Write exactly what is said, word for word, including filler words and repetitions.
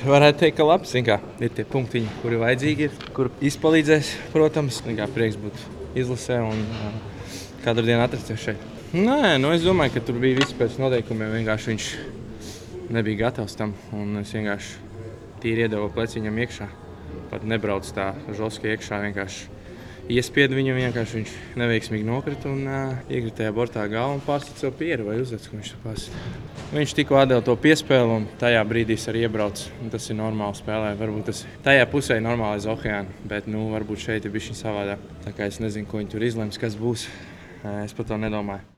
varētu teikt, ka labs. Kā, ir tie punktiņi, kuri vajadzīgi ir, kur izpalīdzēs, protams. Kā, prieks būt izlasē un uh, katru dienu atrasties šeit. Nē, nu es domāju, ka tur bija viss pēc noteikumiem. Vienkārši viņš nebija gatavs tam un es vienkārši tīri iedevu pleciņam iekšā. Pat nebrauc tā žoski iekšā, vienkārši iespiedu viņu, vienkārši viņš neveiksmīgi nokrita un uh, iekrita tajā bortā galvu un pārstat savu pieru vai uzvec, ko viņš tur pārstat. Viņš tikko atdeva to piespēli un tajā brīdī es arī iebraucu. Tas ir normāli spēlē, varbūt tas tajā pusē ir normālais okeāna, bet nu, varbūt šeit ir bišķiņ savādāk. Tā kā es nezinu, ko viņi tur izlems, kas būs, es par to nedomāju.